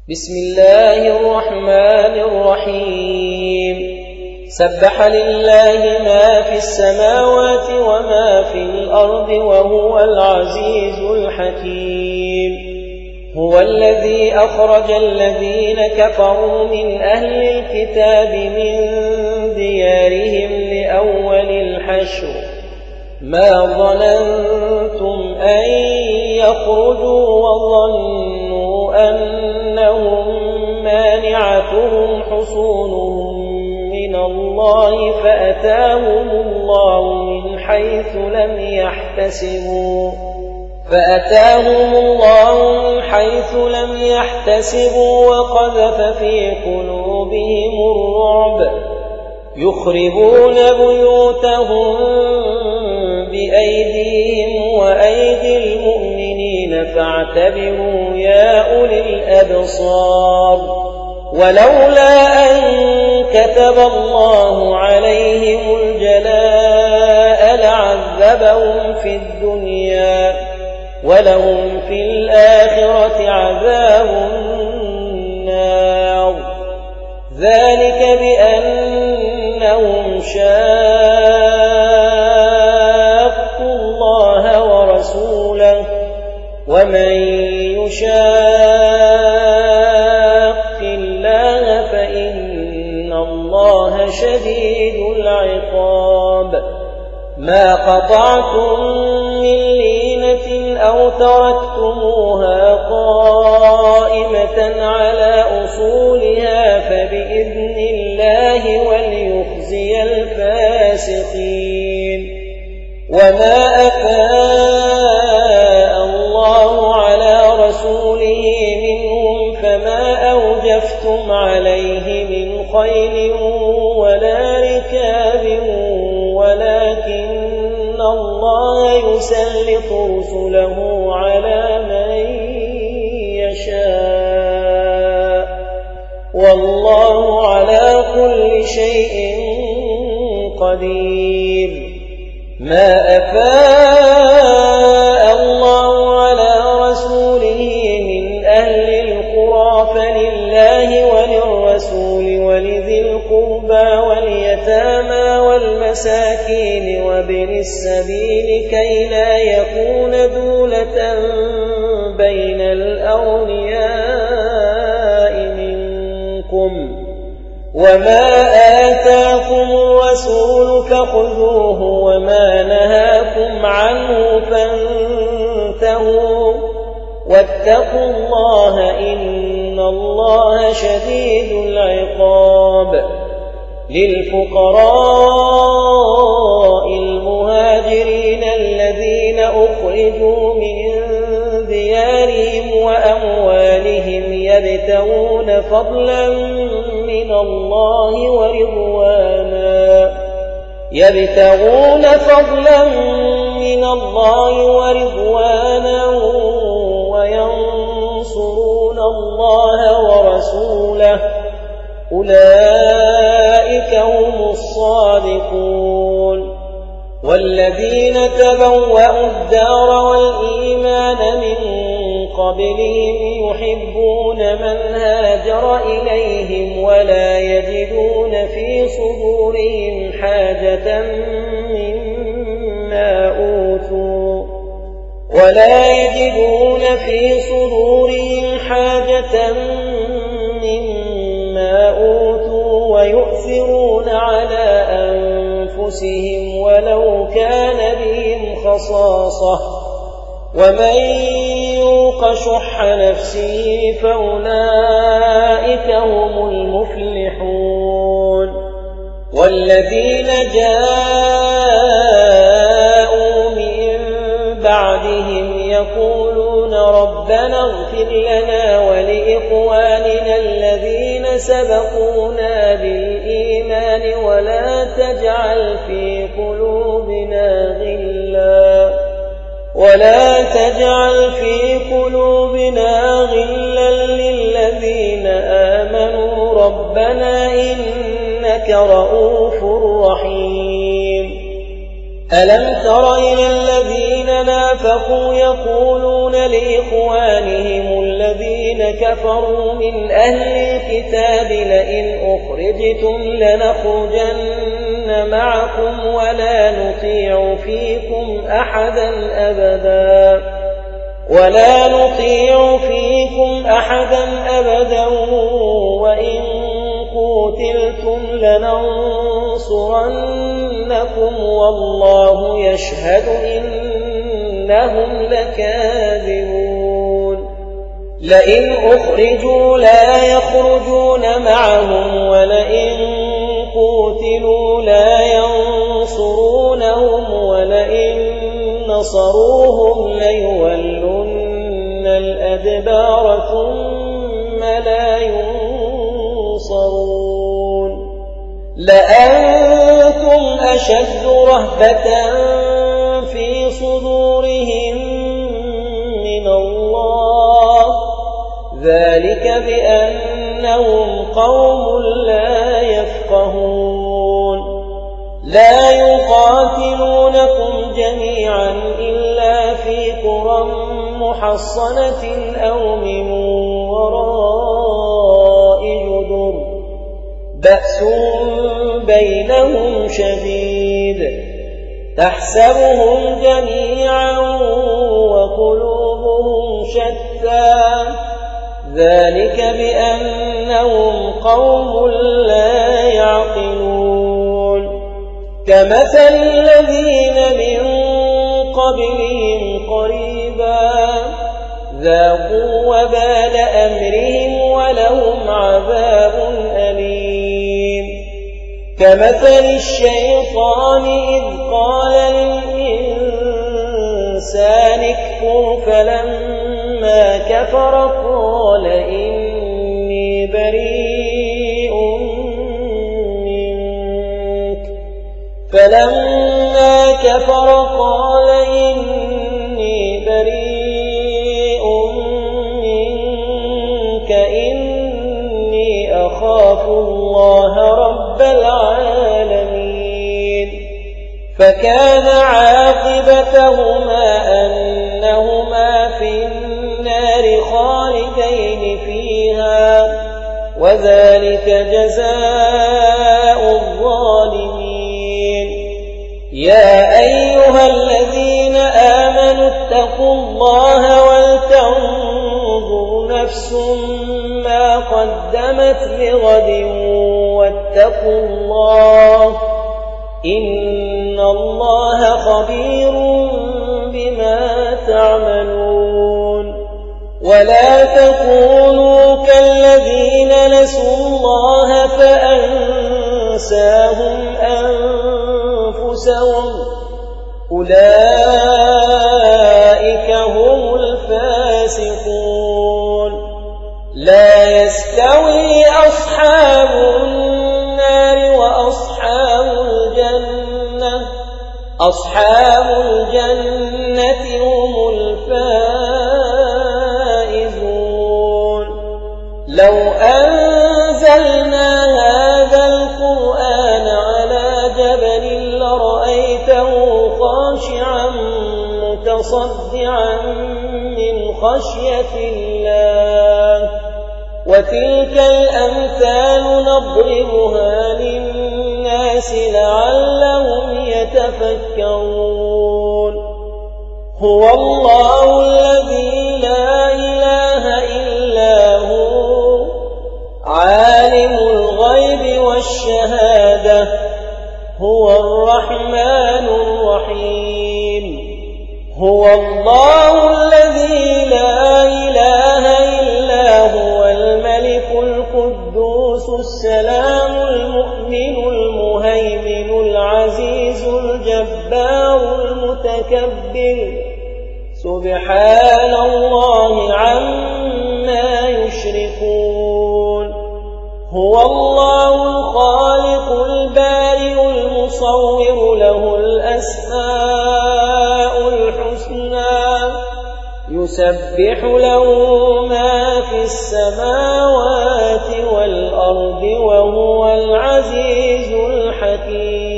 بسم الله الرحمن الرحيم سبح لله ما في السماوات وما في الأرض وهو العزيز الحكيم هو الذي أخرج الذين كفروا من أهل الكتاب من ديارهم لأول الحشر ما ظننتم أن يخرجوا وظنوا أنهم مانعتهم حصونهم من الله فأتاهم الله من حيث لم يحتسبوا وقذف في قلوبهم الرعب يخربون بيوتهم بأيديهم وأيدي المؤمنين فاعتبروا يا أولي الأبصار ولولا أن كتب الله عليهم الجلاء لعذبهم في الدنيا ولهم في الآخرة عذاب النار ذلك بأنهم شاقوا الله ورسوله ومن يشاق الله فإن الله شديد العقاب ما قطعتم من لينة أو تركتموها قائمة على أصولها فبإذن الله وليخزي الفاسقين وما أفاء الله على رسوله منهم فما أوجفتم عليه من خيل ولا ركاب ولكن الله يسلط رسله على من يشاء والله على كل شيء قدير ما أفاء الله على رسوله من أهل القرى فلله وللرسول ولذي القربى واليتامى والمساكين وابن السبيل كي لا يكون دولة بين الأغنياء منكم وما آتاكم الرسول فخذوه وما نهاكم عنه فانتهوا واتقوا الله إن الله شديد العقاب للفقراء المهاجرين الذين أخرجوا من ديارهم وأموالهم يبتغون فضلا من الله ورضوانا وينصرون الله ورسوله أولئك هم الصادقون والذين تبوأوا الدار والإيمان من قبلهم يحبون من هاجر إليهم ولا يجدون في صدورهم حاجة مما أوتوا ويؤثرون على أنفسهم ولو كان بهم خصاصة ومن يوق شح نفسه فأولئك هم المفلحون والذين جاءوا من بعدهم يقولون ربنا اغفر لنا ولإخواننا الذين سبقونا بالإيمان ولا تجعل في قلوبنا غلا للذين آمنوا ربنا إنك رؤوف رحيم ألم تر إلى الذين نافقوا يقولون لإخوانهم الذين كفروا من أهل الكتاب لئن أخرجتم لنخرجن معكم ولا نطيع فيكم أحدا أبدا وإن قتلتم لننصرنكم والله يشهد إنهم لكاذبون لئن أخرجوا لا يخرجون معهم ولئن قتلوا لا ينصرونهم ولئن نصروهم ليولن الأدبار ثم لا ينصرون لأنتم أشد رهبة في صدورهم من الله ذلك بأنهم قوم لا يفقهون لا يقاتلونكم جميعا إلا في قرى محصنة أو من وراء جدر بأس بينهم شديد تحسبهم جميعا وقلوبهم شتى ذلك بأنهم قوم لا يعقلون كمثل الذين من قبلهم قريبا ذاقوا وبال أمرهم ولهم عذاب أليم كمثل الشيطان إذ قال للإنسان اكفر فلما كفر قال إني بريء منك فلما كفر قال إني بريء منك إني أخاف الله رب العالمين فكان عاقبتهما أنهما في النار خالدين فيها وذلك جزاء الظالمين يا أيها الذين آمنوا اتقوا الله ولتنظر نفس ما قدمت لغد واتقوا الله إن الله خبير بما تعملون ولا تكونوا كالذين نسوا الله فأنساهم أنفسهم أولئك هم الفاسقون لا يستوي أصحاب النار أصحاب الجنة هم الفائزون لو أنزلنا هذا القرآن على جبل لرأيته خاشعا متصدعا من خشية الله وتلك الأمثال نضربها للناس لعلهم يتفكرون هو الله الذي لا إله إلا هو عالم الغيب والشهادة هو الرحمن الرحيم هو الله الذي لا إله إلا هو الملك القدوس السلام المؤمن المهيمن العزيز الجبار المتكبر سبحان الله عما يشركون هو الله الخالق البارئ المصور له الأسماء الحسنى يسبح له ما في السماوات والأرض وهو العزيز الحكيم